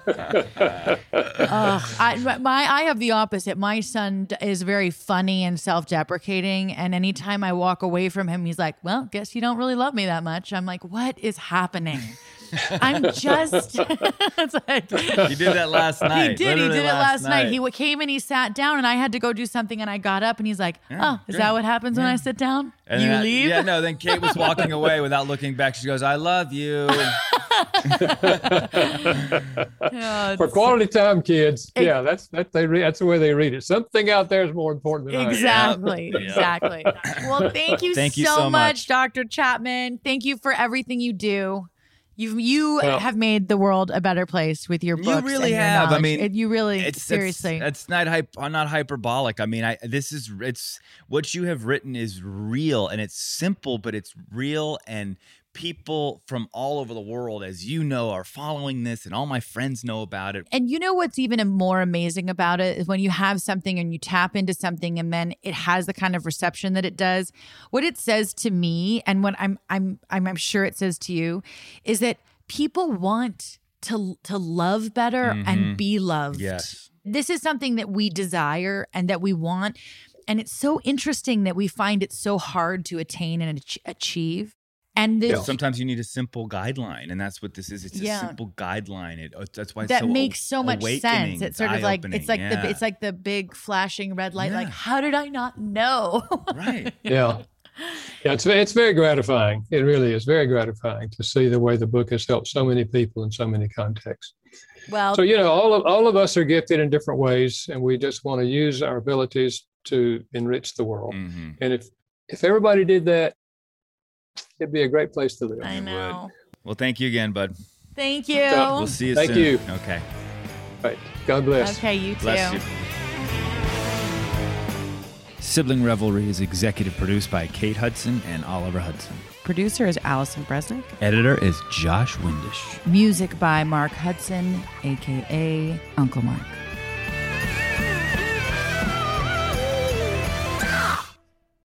[SPEAKER 3] I have the opposite. My son is very funny and self-deprecating, and anytime I walk away from him, he's like, "Well, guess you don't really love me that much." I'm like, "What is happening?" I'm just. It's like,
[SPEAKER 2] you did that last night.
[SPEAKER 3] he did. He
[SPEAKER 2] Literally
[SPEAKER 3] did it last night. He came and he sat down, and I had to go do something, and I got up, and he's like, "Oh, is that what happens when I sit down?
[SPEAKER 2] And
[SPEAKER 3] You
[SPEAKER 2] then
[SPEAKER 3] leave?"
[SPEAKER 2] Yeah, no. Then Kate was walking away without looking back. She goes, "I love you."
[SPEAKER 3] Yeah,
[SPEAKER 6] for quality time, kids. Yeah, that's the way they read it. Something out there is more important than I am.
[SPEAKER 3] Exactly.
[SPEAKER 2] Yeah.
[SPEAKER 3] Exactly. Well, thank you,
[SPEAKER 2] Thank you
[SPEAKER 3] so
[SPEAKER 2] so
[SPEAKER 3] much,
[SPEAKER 2] much.
[SPEAKER 3] Dr. Chapman. Thank you for everything you do. You
[SPEAKER 6] Well-
[SPEAKER 3] have made the world a better place with your books.
[SPEAKER 2] You really
[SPEAKER 3] and your
[SPEAKER 2] have. I
[SPEAKER 3] knowledge.
[SPEAKER 2] mean,
[SPEAKER 3] you really seriously.
[SPEAKER 2] It's not not hyperbolic. I mean, it's what you have written is real, and it's simple, but it's real, and people from all over the world, as you know, are following this, and all my friends know about it.
[SPEAKER 3] And you know what's even more amazing about it is when you have something and you tap into something and then it has the kind of reception that it does. What it says to me, and what I'm sure it says to you, is that people want to love better and be loved.
[SPEAKER 2] Yes.
[SPEAKER 3] This is something that we desire and that we want. And it's so interesting that we find it so hard to attain and achieve. And this,
[SPEAKER 2] Sometimes you need a simple guideline, and that's what this is. It's
[SPEAKER 3] Yeah.
[SPEAKER 2] a simple guideline. That's why it's
[SPEAKER 3] that
[SPEAKER 2] so
[SPEAKER 3] makes so much
[SPEAKER 2] awakening.
[SPEAKER 3] sense. It's sort of like
[SPEAKER 2] eye-opening.
[SPEAKER 3] it's like
[SPEAKER 2] Yeah.
[SPEAKER 3] it's like the big flashing red light.
[SPEAKER 2] Yeah.
[SPEAKER 3] Like, how did I not know?
[SPEAKER 2] Right.
[SPEAKER 6] Yeah. Yeah, it's very gratifying. It really is very gratifying to see the way the book has helped so many people in so many contexts.
[SPEAKER 3] Well,
[SPEAKER 6] So, you know, all of us are gifted in different ways, and we just want to use our abilities to enrich the world.
[SPEAKER 2] Mhm.
[SPEAKER 6] And if everybody did that, it'd be a great place to live.
[SPEAKER 3] I know.
[SPEAKER 2] Well, thank you again, bud.
[SPEAKER 3] Thank you.
[SPEAKER 6] Yeah.
[SPEAKER 2] We'll see you
[SPEAKER 6] Thank
[SPEAKER 2] soon.
[SPEAKER 6] you.
[SPEAKER 2] Okay.
[SPEAKER 6] Right. God bless.
[SPEAKER 3] Okay, you too.
[SPEAKER 2] Bless you. Sibling Revelry is executive produced by Kate Hudson and Oliver Hudson.
[SPEAKER 1] Producer is Allison Bresnick.
[SPEAKER 2] Editor is Josh Windish.
[SPEAKER 3] Music by Mark Hudson, aka Uncle Mark.